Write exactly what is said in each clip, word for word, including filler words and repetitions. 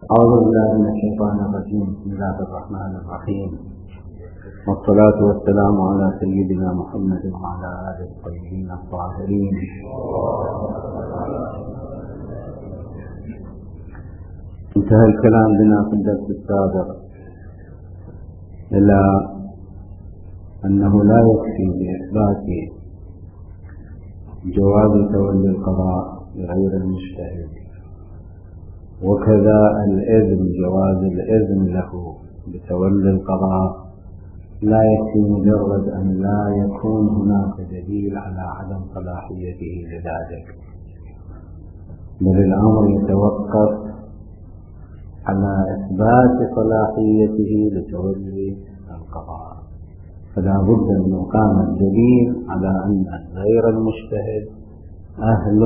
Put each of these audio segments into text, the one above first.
أعوذ بالله من الشيطان الرجيم. بسم الله الرحمن الرحيم، والصلاة والسلام على سيدنا محمد وعلى آله الطيبين الطاهرين. انتهى الكلام بنا في الدرس السابق إلى أنه لا يكفي بإثبات جواز تولي القضاء لغير المجتهد، وكذا الإذن جواز الإذن له بتولي القضاء لا يكفي مجرد أن لا يكون هناك دليل على عدم صلاحيته لذلك، بل الأمر يتوقف على إثبات صلاحيته لتولي القضاء. فلا بد أن يقام الدليل على أن غير المجتهد أهل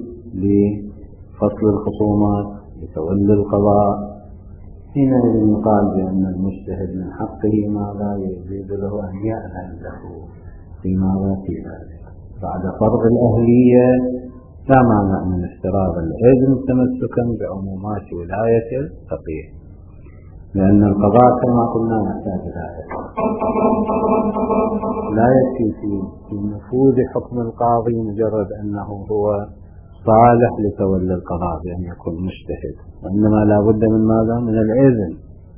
لفصل الخصومات لتولي القضاء. حينئذ يقال بأن المجتهد من حقه ماذا يجوز له أن يأذن له في ماذا في ذلك. بعد فرض الأهلية لا مانع من اشتراط الإذن تمسكا بعمومات ولاية الفقيه، لأن القضاء كما قلنا يحتاج إلى لا يكفي في نفوذ حكم القاضي مجرد أنه هو صالح لتولي القضاء بأن يكون مجتهد، وإنما لا بد من ماذا؟ من الإذن.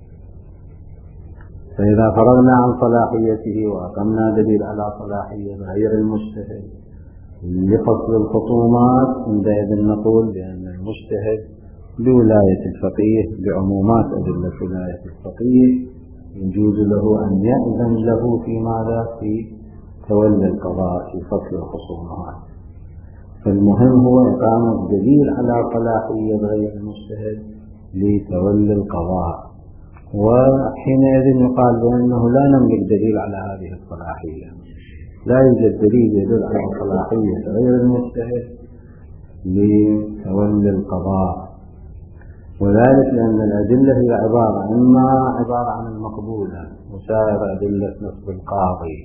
فإذا فرغنا عن صلاحيته وأقمنا دليل على صلاحية غير المجتهد لفصل الخصومات، عندئذ نقول بأن المجتهد بولاية الفقيه بعمومات أدلة ولاية الفقيه يجوز له أن يأذن له في ماذا؟ في تولي القضاء في فصل الخصومات. فالمهم هو إقامة الدليل على صلاحية غير المجتهد لتولي القضاء، وحينئذ يقال بأنه لا نملك دليل على هذه الصلاحية، لا يوجد دليل يدل على صلاحية غير المجتهد لتولي القضاء، وذلك لأن الأدلة هي عبارة إما عبارة عن المقبولة وسائر أدلة نصب القاضي،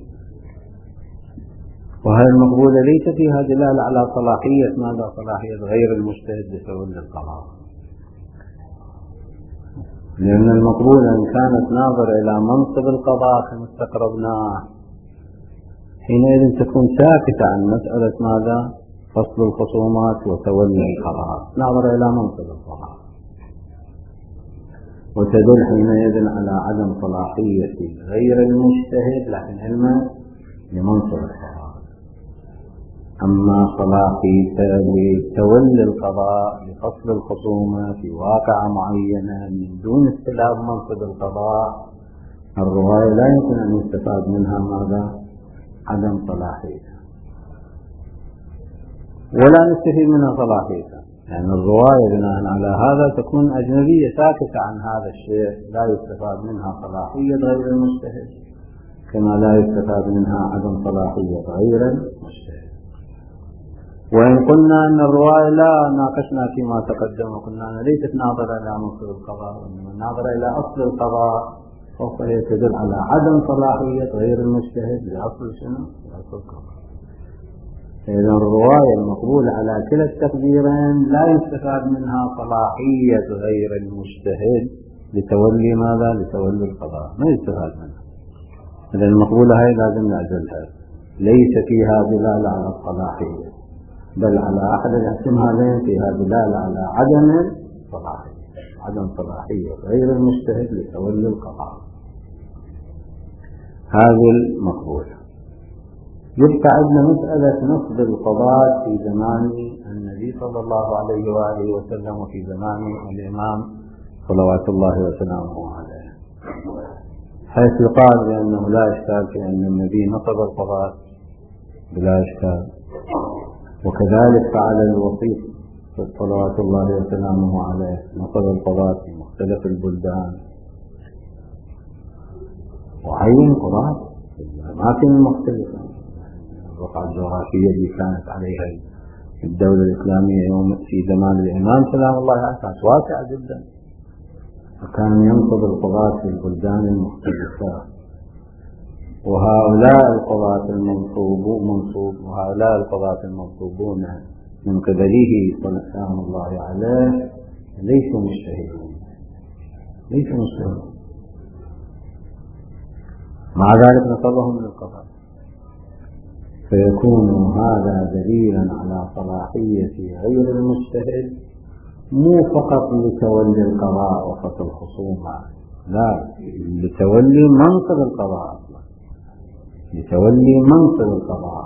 وهذه المقبولة ليس فيها دلالة على صلاحية ماذا؟ صلاحية غير المجتهد لتولي القضاء، لأن المقبولة إن كانت ناظرة إلى منصب القضاء كما استقربناه حينئذ تكون ساكتة عن مسألة ماذا؟ فصل الخصومات وتولي القضاء، ناظرة إلى منصب القضاء، وتدل حينئذ على عدم صلاحية غير المجتهد لكن علما لمنصب القضاء. أما صلاحية لتولي القضاء لفصل الخصومة في واقعة معينة من دون استلاب منصب القضاء، الرواية لا يمكن أن يستفاد منها ماذا؟ عدم صلاحيته، ولا نستفيد منها صلاحيته، يعني الرواية بناء على هذا تكون أجنبية ساكتة عن هذا الشيء، لا يستفاد منها صلاحية غير المجتهد كما لا يستفاد منها عدم صلاحية غير المجتهد. وإن قلنا أن الرواية لا ناقشنا فيما تقدم وقلنا أنها ليست ناظرة إلى منصب القضاء وإنما ناظرة إلى أصل القضاء، فهي تدل على عدم صلاحية غير المجتهد لأصل شنو؟ لأصل القضاء. إذا الرواية المقبولة على كلا التقديرين لا يستفاد منها صلاحية غير المجتهد لتولي ماذا؟ لتولي القضاء، ما يستفاد منها. إذا المقبولة هي لازم نعزلها، ليس فيها دلالة على الصلاحية بل على أحد الاحتمالين فيها دلالة على عدم صلاحية، عدم صلاحية غير المجتهد لتولي القضاء، هذه المقبولة. يبقى عندنا مسألة نصب القضاء في زمان النبي صلى الله عليه وآله وسلم وفي زمان الإمام صلوات الله وسلامه عليه، حيث يقال بأنه لا إشكال في أن النبي نصب القضاء بلا إشكال، وكذلك فعل الوصي صلوات الله وسلامه عليه نصب القضاء في مختلف البلدان وعين قضاء في الأماكن المختلفة. الرقعة الجغرافية اللي كانت عليها الدولة الإسلامية يوم في زمان الإمام سلام الله عليه كانت واسعة جدا، فكان ينصب القضاة في البلدان المختلفة، وهؤلاء القضاة المنصوبون منصوب وهؤلاء القضاة المنصوبون من قبله سلام الله عليه ليسوا مجتهدين ليسوا مجتهدين مع ذلك نصبهم من القضاء، فيكون هذا دليلا على صلاحية غير المجتهد مو فقط لتولي القضاء وقت الخصومات، لا، لتولي منصب القضاء أصلا، لتولي منصب القضاء،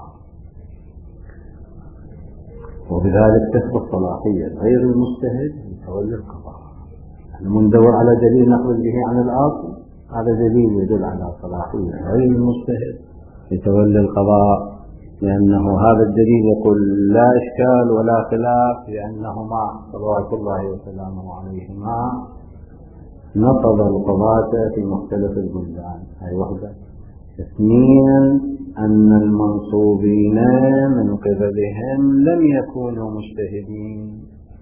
وبذلك تثبت صلاحية غير المجتهد لتولي القضاء. نحن ندور على دليل نخرج به عن الأصل، هذا دليل يدل على صلاحية غير المجتهد لتولي القضاء، لأنه هذا الدليل يقول لا إشكال ولا خلاف لأنهما صلوات الله وسلامه عليهما نقض القضاة في مختلف البلدان. هذه واحدة. اثنين، أن المنصوبين من قبلهم لم يكونوا مجتهدين،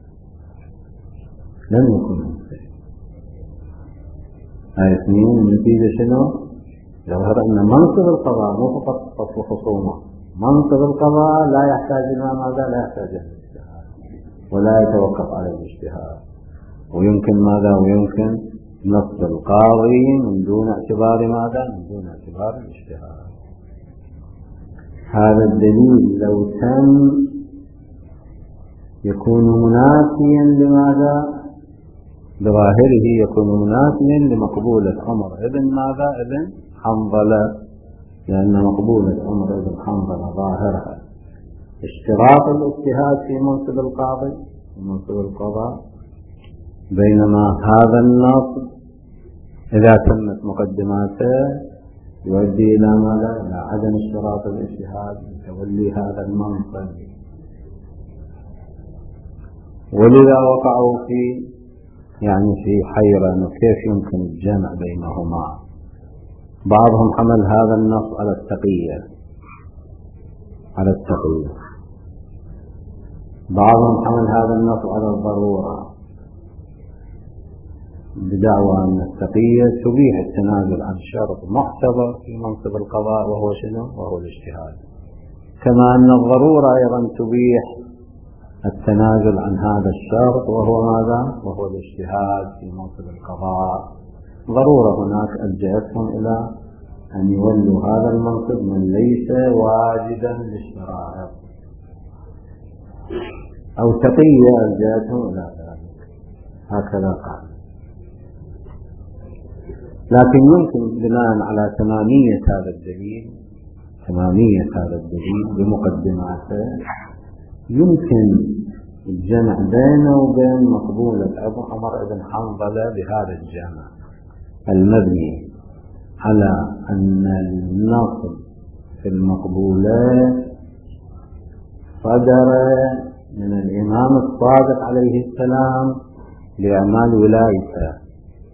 لم يكونوا مجتهدين. هذه اثنين. النتيجة شنو؟ يظهر أن منصب القضاء مو فقط فصل خصومة، منصب القضاء لا يحتاج إلى ماذا؟ لا يحتاج إلى الاجتهاد ولا يتوقف على الاجتهاد، ويمكن ماذا؟ ويمكن نصب القاضي من دون اعتبار ماذا؟ من دون اعتبار الاجتهاد. هذا الدليل لو تم يكون منافيا لماذا؟ بظاهره يكون منافيا لمقبولة عمر ابن ماذا؟ ابن حنظلة، لأن مقبولة عمر ابن حنظلة ظاهرها اشتراط الاجتهاد في منصب القاضي في منصب القضاء، بينما هذا النص إذا تمت مقدماته يؤدي إلى ماذا؟ إلى عدم اشتراط الاجتهاد لتولي هذا المنصب. ولذا وقعوا في يعني في حيرة كيف يمكن الجمع بينهما. بعضهم حمل هذا النص على التقية على التقية بعضهم حمل هذا النص على الضرورة بدعوى أن التقية تبيح التنازل عن شرط معتبر في منصب القضاء وهو شنو؟ وهو الاجتهاد، كما أن الضرورة أيضا تبيح التنازل عن هذا الشرط وهو ماذا؟ وهو الاجتهاد في منصب القضاء. ضرورة هناك ألجأتهم إلى أن يولوا هذا المنصب من ليس واجدا للشرائع، أو تقية ألجأتهم إلى ذلك، هكذا قال. لكن يمكن بناء على تمامية هذا الدليل تمامية هذا الدليل بمقدماته يمكن الجمع بينه وبين مقبولة أبو عمر بن حنظلة بهذا الجمع المبني على أن النصب في المقبولات صدر من الإمام الصادق عليه السلام لأعمال ولايته.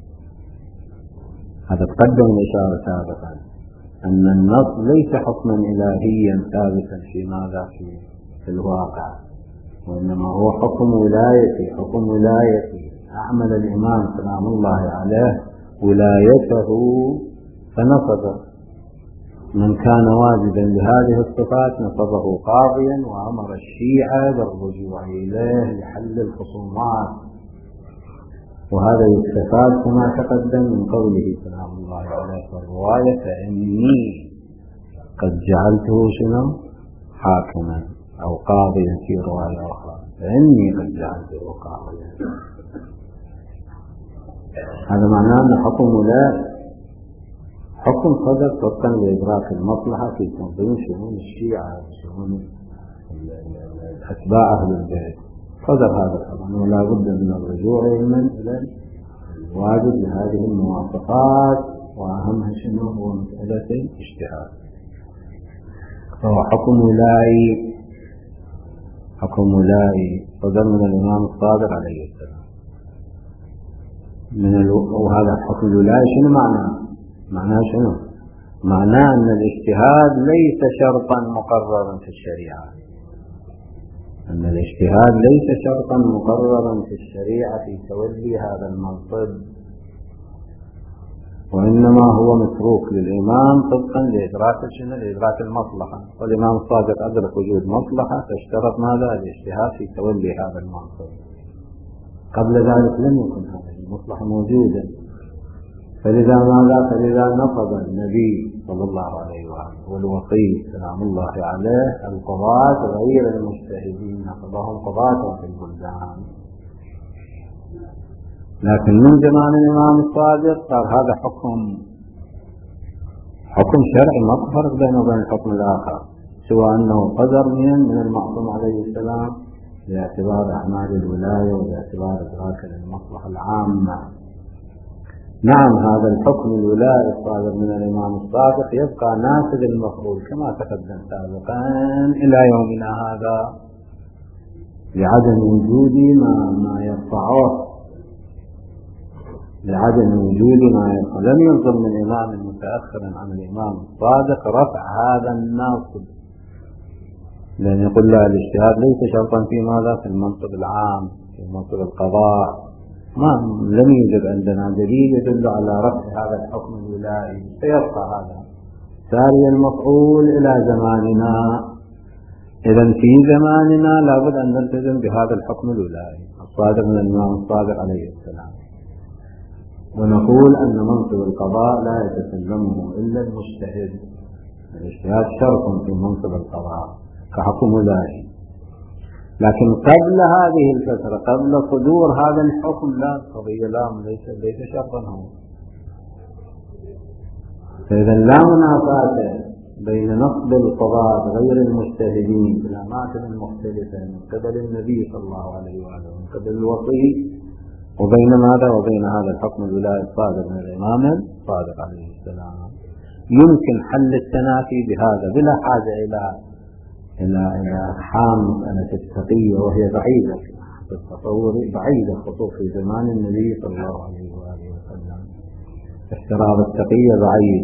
هذا تقدم الإشارة سابقا أن النص ليس حكما إلهيا ثابتا في ماذا في, في الواقع، وإنما هو حكم ولايتي حكم ولايتي أعمل الإمام سلام الله عليه ولايته فنصب من كان واجدا لهذه الصفات، نصبه قاضيا وأمر الشيعة بالرجوع إليه لحل الخصومات. وهذا يستفاد كما تقدم من قوله سلام الله عليه في الرواية فإني قد جعلته شنو؟ حاكما أو قاضيا في رواية أخرى، فإني قد جعلته قاضيا. هذا معناه أن حكم ولاية حكم صدر طبقا لإدراك المصلحة في تنظيم شؤون الشيعة وشؤون أتباع أهل البيت. صدر هذا الحكم ولا بد من الرجوع إلى الواجب لهذه المواصفات، وأهمها شنو؟ هو مسألة الاجتهاد. فهو حكم ولاي حكم ولاي صدر من الإمام الصادق عليه السلام من ال... وهذا الحكم الولاي شنو معناه؟ معناه شنو؟ معناه أن الاجتهاد ليس شرطا مقررا في الشريعة، أن الاجتهاد ليس شرطا مقررا في الشريعة في تولي هذا المنصب، وإنما هو متروك للإمام طبقا لإدراك شنو؟ لإدراك المصلحة، والإمام الصادق أدرك وجود مصلحة فاشترط ماذا؟ الاجتهاد في تولي هذا المنصب. قبل ذلك لم يكن هذه المصلحة موجودة. فلذا ماذا؟ فلذا نصب النبي صلى الله عليه وآله والوصي سلام الله عليه القضاة غير المجتهدين، نصبهم قضاة في البلدان. لكن من زمان الإمام الصادق صار هذا حكم حكم شرعي، ما تفرق بينه وبين الحكم الآخر، سوى أنه قدر من من المعصوم عليه السلام باعتبار أعمال الولاية وباعتبار إدراك المصلحة العامة. نعم، هذا الحكم الولائي الصادر من الإمام الصادق يبقى نافذ المفعول كما تقدم سابقا إلى يومنا هذا، لعدم وجود ما ما يرفعه، لعدم وجود ما يرفع. لم ينظر من إمام متأخر عن الإمام الصادق رفع هذا الناصب، لأن يقول لا، الاجتهاد ليس شرطا في ماذا؟ في المنصب العام، في منصب القضاء. ما لم يوجد عندنا دليل يدل على رفع هذا الحكم الولائي، فيبقى هذا ساري المفعول إلى زماننا. إذا في زماننا لابد أن نلتزم بهذا الحكم الولائي الصادر من الإمام الصادق عليه السلام، ونقول أن منصب القضاء لا يتسلمه إلا المجتهد. الاجتهاد شرط في منصب القضاء كحكم ولائي. لكن قبل هذه الفترة، قبل صدور هذا الحكم، لا، القضية لا، ليس ليس شرطا هو. فإذا لا منافاة بين نصب القضاة غير المجتهدين في الأماكن المختلفة من قبل النبي صلى الله عليه وآله ومن قبل الوصي، وبين ماذا؟ وبين هذا الحكم الولائي الصادر من الإمام الصادق عليه السلام. يمكن حل التنافي بهذا بلا حاجة إلى إلى إلى أحكام مسألة التقية، وهي بعيدة في التصور، بعيدة خصوصا في زمان النبي صلى الله عليه وآله وسلم. احترام التقية بعيد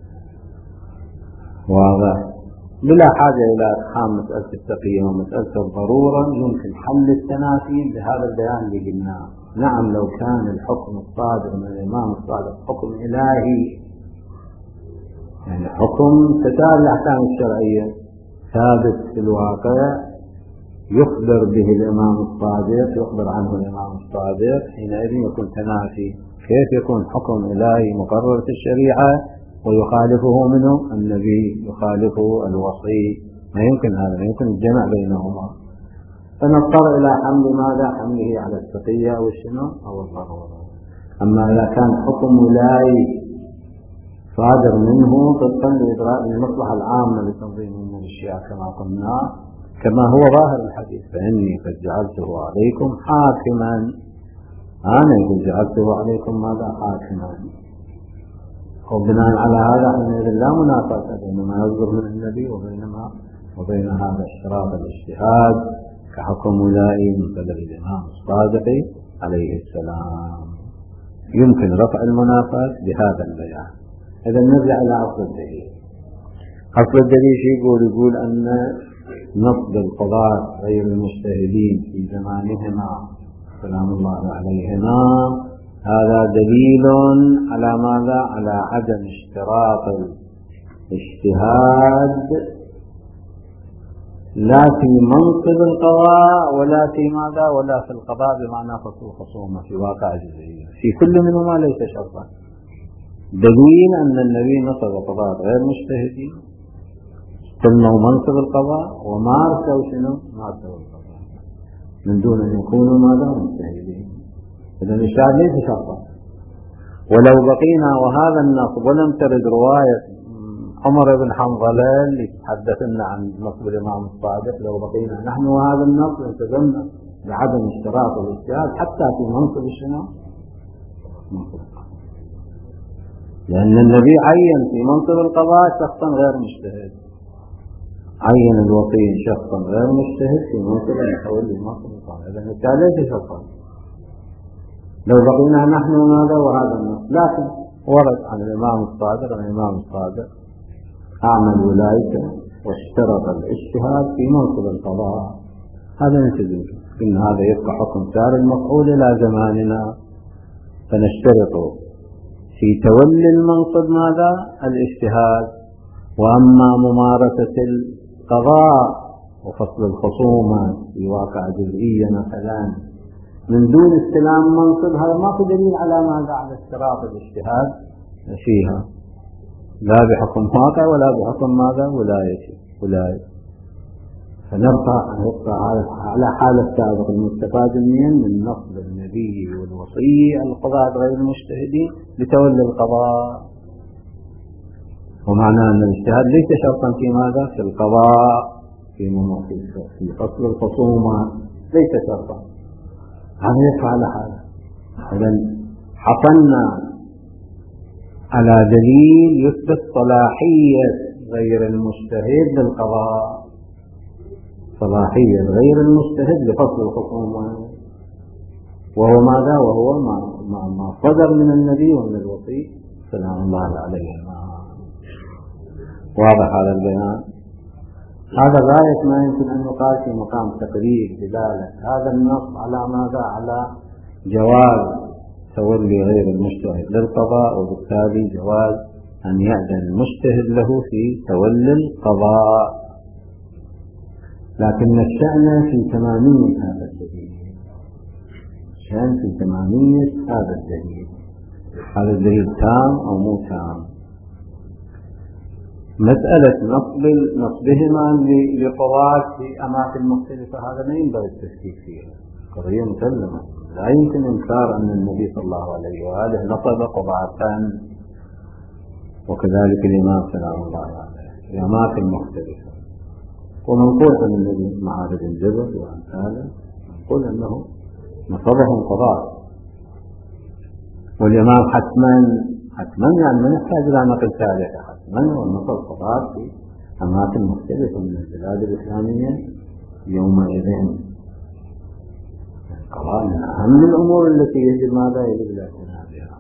واضح، بلا حاجة إلى أحكام مسألة التقية ومسألة الضرورة. يمكن حل التنافي بهذا البيان اللي قلناه. نعم، لو كان الحكم الصادر من الإمام الصادق حكم إلهي، يعني حكم تتابع الأحكام الشرعية ثابت في الواقع يخبر به الإمام الصادق، يخبر عنه الإمام الصادق، حينئذ يكون تنافي. كيف يكون حكم إلهي مقرر في الشريعة ويخالفه منه النبي، يخالفه الوصي؟ ما يمكن هذا، ما يمكن الجمع بينهما. فنضطر إلى حمل ماذا؟ حمله على التقية أو الشنو أو الضرورة. أما إذا كان حكم ولاي صادر منه طبقا لإدراء المصلحة العامة لتنظيم أمور الأشياء كما قلنا، كما هو ظاهر الحديث، فإني قد جعلته عليكم حاكما، أنا قد جعلته عليكم ماذا؟ حاكما. وبناء على هذا حينئذ لا منافاة بين ما يصدر من النبي وبينما وبين هذا اشتراط الاجتهاد كحكم ولائي من قبل الإمام الصادق عليه السلام. يمكن رفع المنافاة بهذا البيان. إذا نرجع إلى أصل الدليل. أصل الدليل شيء يقول يقول أن نصب القضاة غير المجتهدين في زمانهما سلام الله عليهما هذا دليل على ماذا؟ على عدم اشتراط الاجتهاد لا في منصب القضاء ولا في ماذا؟ ولا في القضاء بمعنى فصل الخصومة في واقع جزئي، في كل منهما ليس شرطا. دليل أن النبي نصب قضاة غير مجتهدين استلموا منصب القضاء ومارسوا شنو؟ مارسوا القضاء من دون أن يكونوا ماذا؟ مجتهدين. إذا الإشهاد ليس شرطا. ولو بقينا وهذا النصب ولم ترد رواية عمر بن حنظلة اللي تحدثنا عن نصب الإمام الصادق، لو بقينا نحن وهذا النصب التزمنا بعدم اشتراط الاجتهاد حتى في منصب شنو؟ منصب القضاء، لأن النبي عين في منصب القضاء شخصا غير مجتهد، عين الوصي شخصا غير مجتهد في منصب يحول لمنصب القضاء. إذا الإجتهاد ليس شرطا. لو بقينا نحن ماذا؟ وهذا النص. لكن ورد عن الإمام الصادق عن الإمام الصادق أعمل ولايته واشترط الاجتهاد في منصب القضاء، هذا نلتزم إن هذا يبقى حكم سار المفعول إلى زماننا. فنشترط في تولي المنصب ماذا؟ الاجتهاد. وأما ممارسة القضاء وفصل الخصومة في واقع جزئية مثلا من دون استلام منصب، هذا ماكو دليل على ماذا؟ على اشتراط الاجتهاد فيها، لا بحكم واقع ولا بحكم ماذا؟ ولاية ولاية. فنبقى نبقى على حال السابق المستفاد منين؟ من نصب النبي والوصي القضاة غير المجتهدين لتولي القضاء. ومعنى أن الاجتهاد ليس شرطا في ماذا؟ في القضاء، في في فصل الخصومات، ليس شرطا. هذا يقع على حاله. إذن حصلنا على دليل يثبت صلاحية غير المجتهد للقضاء، صلاحية غير المجتهد لفصل الخصومات، وهو ماذا؟ وهو ما, ما, ما صدر من النبي ومن الوصي سلام الله عليهما. واضح هذا البيان؟ هذا غاية ما يمكن أن يقال في مقام تقرير دلالة هذا النص على ماذا؟ على جواز تولي غير المجتهد للقضاء، وبالتالي جواز أن يأذن المجتهد له في تولي القضاء. لكن الشأن في تمامية هذا الدليل، الشأن في تمامية هذا الدليل، هذا الدليل تام أو مو تام. مسألة نصب نصبهما لقضاة في أماكن مختلفة هذا لا ينبغي التشكيك فيها، قضية مسلمة، لا يمكن إنكار أن النبي صلى الله عليه وآله نصب قضاة، وكذلك الإمام سلام الله عليه في أماكن مختلفة. ومنقول عن النبي معاذ بن جبل وأمثاله نقول أنه نصبهم قضاة، والإمام حتما حتما يعني ما نحتاج إلى نقل ثالثة، حتما ونصب قضاة في أماكن مختلفة من البلاد الإسلامية يومئذ. القضاء من أهم الأمور التي يجب ماذا؟ يجب الاعتناء بها،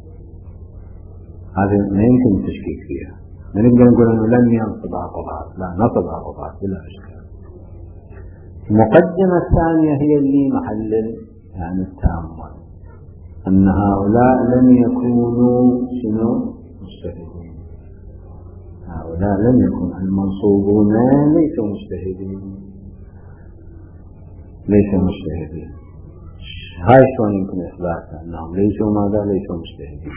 هذه ما يمكن التشكيك فيها. ما نقدر نقول أنه لم ينصبها قضاة، لا، نصبها قضاة بلا إشكال. المقدمة الثانية هي اللي محل يعني التأمل، أن هؤلاء لم يكونوا شنو؟ مجتهدين. هؤلاء لم يكن المنصوبون ليسوا مجتهدين، ليسوا مجتهدين. هاي شلون يمكن إثباتها؟ أنهم ليسوا ماذا؟ ليسوا مجتهدين،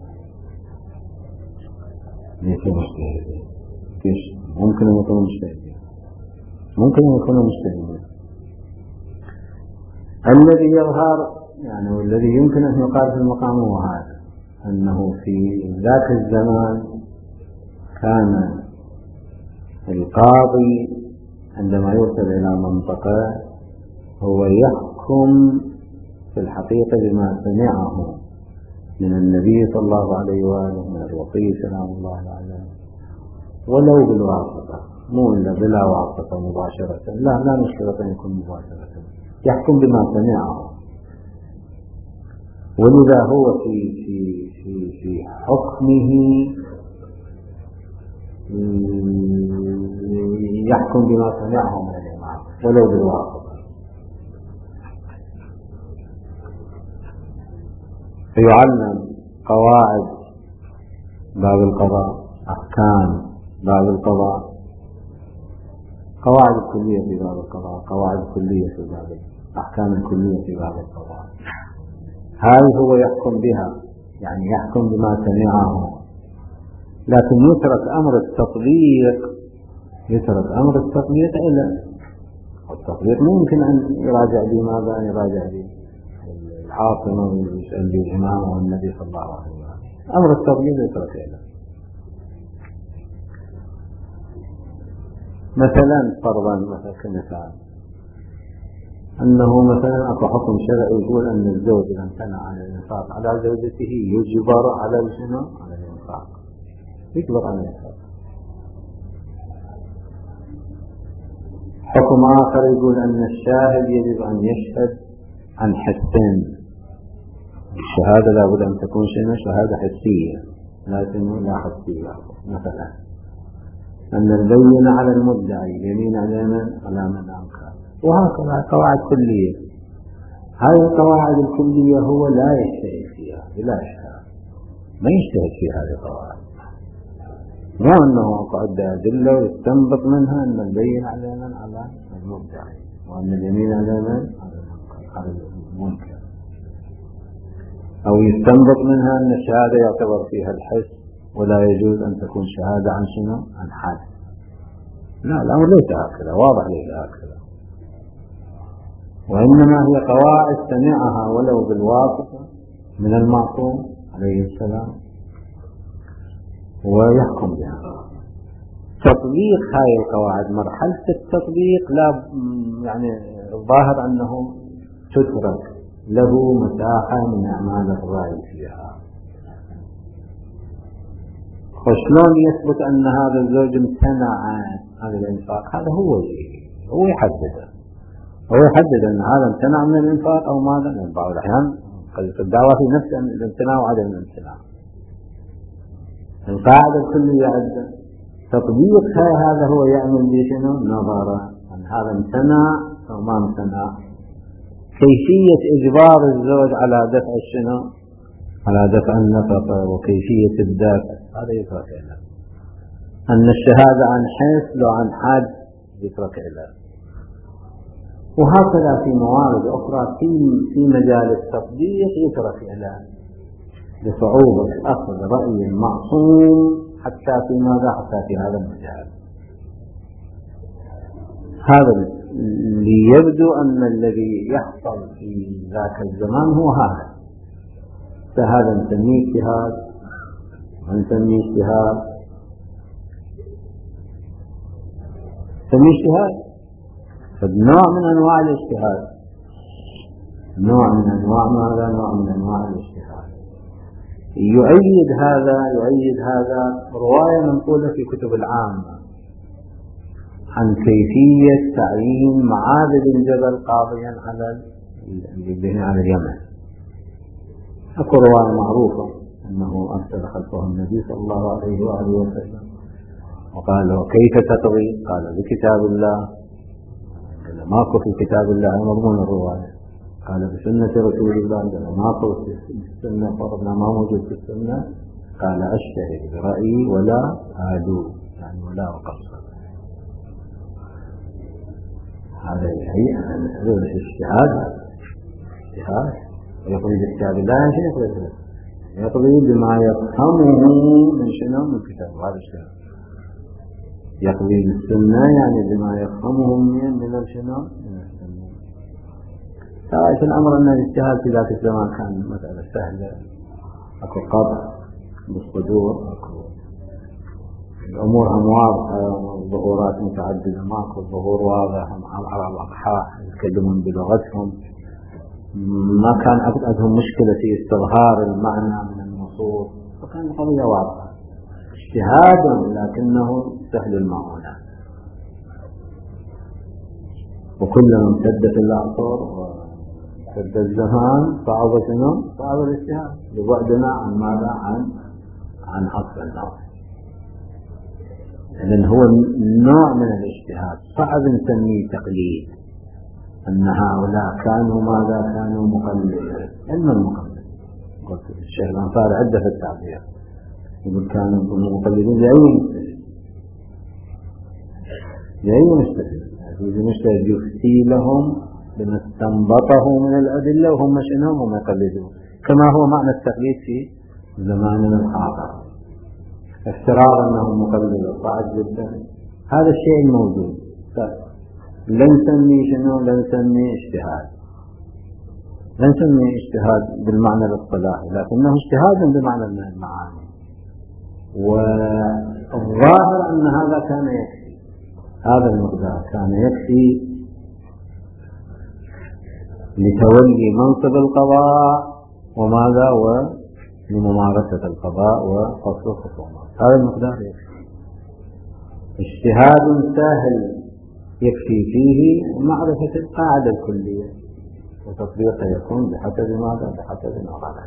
ليسوا مجتهدين. كيف ممكن أن يكونوا مجتهدين؟ ممكن أن يكونوا مجتهدين. الذي يظهر يعني والذي يمكن أن يقال في المقام هو هذا، أنه في ذاك الزمان كان القاضي عندما يرسل إلى منطقة هو يحكم في الحقيقة بما سمعه من النبي صلى الله عليه وآله من الوصي سلام الله عليه، ولو بالواسطة، مو إلا بلا واسطة مباشرة، لا لا نشترط أن يكون مباشرة، يحكم بما سمعه. ولذا هو في في في في حكمه يحكم بما سمعه من الإمام ولو بالواسطة. فيعلم قواعد باب القضاء، أحكام باب القضاء، قواعد الكلية في باب القضاء، قواعد الكلية في باب الأحكام الكلية في باب القضاء، هذه هو يحكم بها، يعني يحكم بما سمعه. لكن يترك أمر التطبيق، يترك أمر التطبيق إلى التطبيق. ما يمكن أن يراجع به ماذا؟ يراجع به العاصمة ويسأل به الإمام والنبي صلى الله عليه وسلم. أمر التطبيق يترك إلى. مثلا فرضا مثلا كمثال أنه مثلا أكو حكم شرعي يقول أن الزوج إذا امتنع عن الإنفاق على زوجته يجبر على الجنة على الإنفاق، يجبر على الإنفاق. حكم آخر يقول أن الشاهد يجب أن يشهد عن حسين، الشهادة لابد أن تكون شهادة حسية لازم لا حسية. مثلا أن البينة على المدعي يمين على من؟ على من أنكر. وهكذا قواعد كلية. هذه القواعد الكلية هو لا يجتهد فيها بلا إشكال، ما يجتهد في هذه القواعد، مو أنه قد أدلة ويستنبط منها أن البين على من؟ على المدعي، وأن اليمين على من؟ على المنكر. منكر، أو يستنبط منها أن الشهادة يعتبر فيها الحس ولا يجوز أن تكون شهادة عن شنو؟ عن حادث. لا، الأمر ليس هكذا، واضح ليس هكذا، وإنما هي قواعد سمعها ولو بالواسطة من المعصوم عليه السلام ويحكم بها. تطبيق هذه القواعد، مرحلة التطبيق لا يعني الظاهر أنه تترك له مساحة من أعمال الرأي فيها. وشلون يثبت أن هذا الزوج امتنع عن هذا الإنفاق؟ هذا هو هو يحدده، هو يحدد أن هذا امتنع من الإنفاق أو ماذا. لأن بعض الأحيان قد الدعوة في نفس الامتناع وعدم الامتناع. القاعدة الكلية عندنا تطبيق هذا هو يعمل بشنو؟ نظرا أن هذا امتنع أو ما امتنع. كيفية إجبار الزوج على دفع الشنو؟ على دفع النفقة وكيفية الدفع هذا يترك له. أن الشهادة عن حس لو عن حد يترك له. وهكذا في موارد أخرى في في مجال التطبيق يترك له لصعوبة أخذ رأي المعصوم حتى في ماذا؟ حتى في هذا المجال. هذا ليبدو أن الذي يحصل في ذاك الزمان هو هذا. فهذا نسميه اجتهاد ونسميه اجتهاد نسميه اجتهاد فنوع من أنواع الاجتهاد، نوع من أنواع ماذا؟ نوع من أنواع الاجتهاد. يؤيد هذا يؤيد هذا رواية منقولة في كتب العامة عن كيفية تعيين معاذ بن جبل قاضيا على على اليمن. أكو رواية معروفة أنه أرسل خلفه النبي صلى الله عليه وآله وسلم وقال له كيف تقضي؟ قال بكتاب الله. قال ماكو في كتاب الله، مضمون الرواية. قال بسنة رسول الله. قال ماكو في السنة، فرضنا ما موجود في السنة. قال أشتهد برأيي ولا آدو، يعني ولا أقصر. هذا هي هذا الاجتهاد اجتهاد يقضي بكتاب الله. يعني شنو يقضي؟ يقضي بما يفهمه من شنو؟ من كتاب. هذا اجتهاد. يقضي بالسنة يعني بما يفهمه من من شنو؟ من السنة. في الأمر أن الاجتهاد في ذاك الزمان كان مسألة سهلة. أكو قطع بالصدور، أكو الأمور هم واضحة، الظهورات متعددة، ماكو الظهور واضح، العرب أقحاء يتكلمون بلغتهم، ما كان عندهم مشكلة في استظهار المعنى من النصوص، فكان القضية واضحة. اجتهاد لكنه سهل المعونة. وكلما امتدت الأعصار وامتد الزمان صعب شنو؟ صعب الاجتهاد لبعدنا عن ماذا؟ عن عن أصل النص. لأن هو نوع من الاجتهاد صعب نسميه تقليد، أن هؤلاء كانوا ماذا؟ كانوا مقلدين. علم المقلد قلت الشيخ الأنصاري عدة في التعبير، يقول كانوا مقلدين لأي مجتهد، لأي مجتهد يجي مجتهد يفتي لهم بما استنبطه من الأدلة وهم شنهم هم يقلدون، كما هو معنى التقليد في زماننا الحاضر. افتراض أنهم مقلدون صعب جدا. هذا الشيء الموجود لا نسميه شنو؟ لا نسميه اجتهاد، لا نسميه اجتهاد بالمعنى الاصطلاحي، لكنه اجتهاد بمعنى من المعاني. والظاهر أن هذا كان يكفي، هذا المقدار كان يكفي لتولي منصب القضاء وماذا؟ ولممارسة القضاء وفصل الخصومات. هذا المقدار يكفي. اجتهاد سهل يكفي فيه معرفة القاعدة الكلية، وتطبيقه يكون بحسب ماذا؟ بحسب نظره.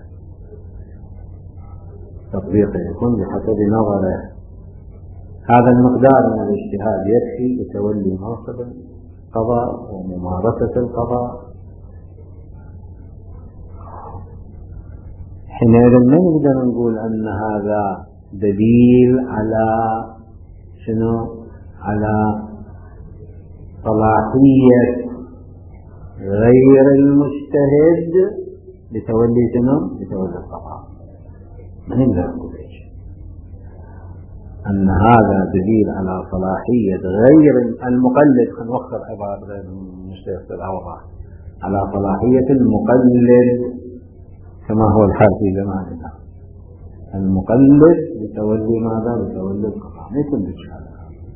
تطبيقه يكون بحسب نظره. هذا المقدار من الاجتهاد يكفي لتولي منصب القضاء وممارسة القضاء. حينئذ ما نقدر نقول أن هذا دليل على شنو؟ على صلاحية غير المجتهد المجتهد لتولي شنو؟ لتولي القضاء. من يقدر يقول ايش؟ أن هذا دليل على صلاحية غير المقلد. خلينا نوخر عبارة غير المجتهد في الأوضاع على صلاحية المقلد كما هو الحال في زماننا. المقلد لتولي ماذا؟ لتولي القضاء. ما يكون بالشهادة،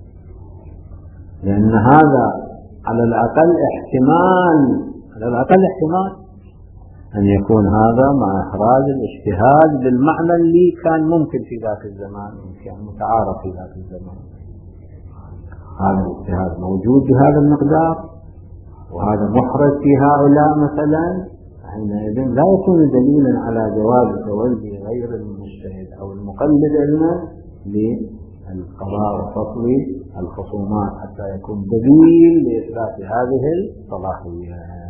لأن هذا على الأقل احتمال على الأقل احتمال أن يكون هذا مع إخراج الاجتهاد بالمعنى اللي كان ممكن في ذاك الزمان، كان متعارف في ذاك الزمان. هذا الاجتهاد موجود بهذا المقدار وهذا محرز في هؤلاء مثلا، حينئذ لا يكون دليلا على جواز تولي غير المجتهد أو المقلد علما للقضاء وفصل الخصومات حتى يكون دليل لإثبات هذه الصلاحية.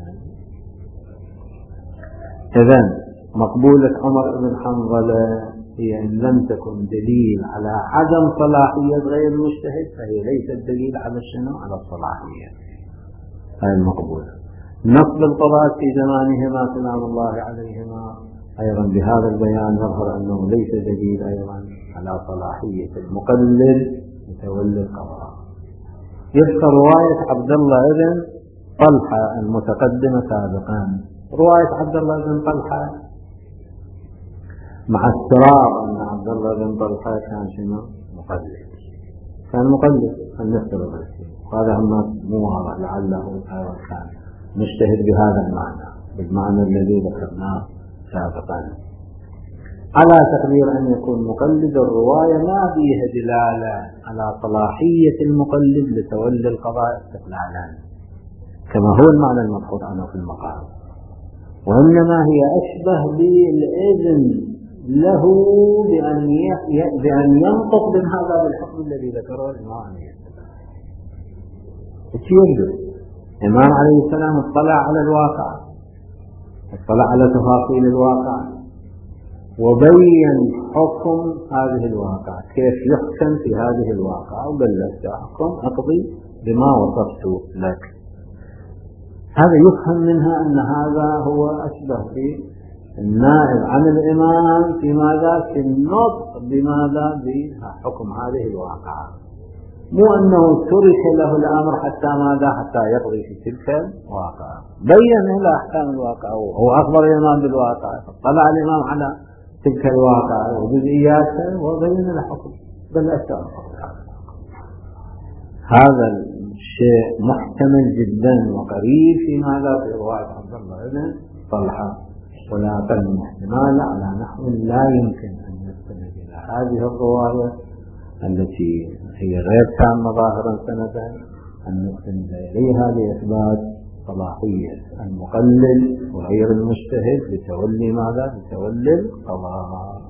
إذن مقبولة عمر بن حنظلة هي إن لم تكن دليل على عدم صلاحية غير المجتهد فهي ليست دليل على شنو؟ على الصلاحية. هذه المقبولة. نصب القضاة في زمانهما سلام الله عليهما أيضا بهذا البيان يظهر أنه ليس دليل أيضا على صلاحية المقلد لتولي القضاء. يبقى رواية عبد الله بن طلحة المتقدمة سابقا. رواية عبد الله بن طلحة مع اضطرار أن عبد الله بن طلحة كان شنو؟ مقلد. كان مقلد أن نفترض الشيء، وهذا هم مو واضح لعله كان مجتهد بهذا المعنى بالمعنى الذي ذكرناه سابقا. على تقدير أن يكون مقلد الرواية ما فيها دلالة على صلاحية المقلد لتولي القضاء استقلالا كما هو المعنى المبحوث عنه في المقام، وإنما هي أشبه بالإذن له بأن بأن ينطق بهذا الحكم الذي ذكره الإمام عليه السلام. يقدر الإمام عليه السلام اطلع على الواقع، اطلع على تفاصيل الواقع وبين حكم هذه الواقع كيف يحكم في هذه الواقع، وقال لك تحكم أقضي بما وصفت لك. هذا يفهم منها أن هذا هو أشبه بالنائب عن الإمام في ماذا؟ في النطق بماذا؟ بحكم هذه الواقع، مو أنه ترك له الأمر حتى ماذا؟ حتى يقضي في تلك الواقع. بين له أحكام الواقع، هو أخبر الإمام بالواقع، طلع الإمام على تلك الواقع وجزئياتها وبين الحكم بل أشياء. هذا الشيء محتمل جدا وقريب في ماذا؟ في رواية عبد الله بن طلحة، ولا أقل من احتمال على نحو لا يمكن أن يستند إلى هذه الرواية التي هي غير تامة ظاهرا سندا أن نستند إليها لإثبات صلاحية المقلد وغير المجتهد لتولي ماذا؟ لتولي القضاء.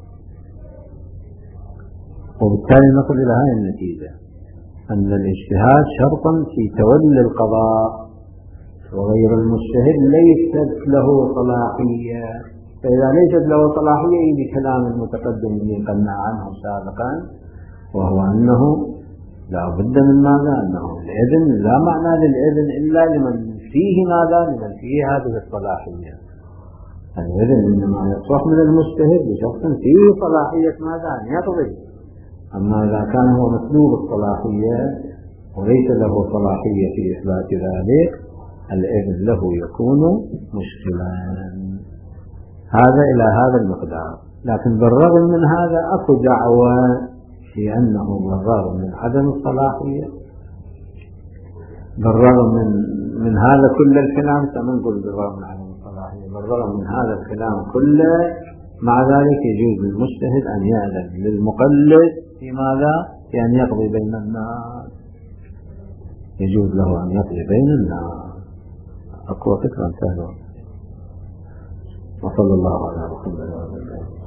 وبالتالي نصل إلى هذه النتيجة أن الاجتهاد شرط في تولي القضاء، وغير المجتهد ليست له صلاحية. فإذا ليست له صلاحية يجي كلام المتقدم الذي قلنا عنه سابقا، وهو أنه لا بد من ماذا؟ أنه الإذن لا معنى للإذن إلا لمن فيه ماذا؟ لمن فيه هذه الصلاحية. الإذن إنما يصح من المجتهد لشخص فيه صلاحية ماذا؟ أن يقضي. أما إذا كان هو مسلوب الصلاحية وليس له صلاحية في إثبات ذلك الإذن له يكون مشكلا. هذا إلى هذا المقدار. لكن بالرغم من هذا أكو دعوة في أنه بالرغم من عدم الصلاحية، بالرغم من من هذا كل الكلام، سنقول بالرغم من عدم الصلاحية، بالرغم من هذا الكلام كله، مع ذلك يجوز للمجتهد أن يأذن للمقلد في ماذا؟ في أن يقضي بين الناس. يجوز له أن يقضي بين الناس. أقوى فكرة انتهى. وصلى الله على محمد وعلى آله.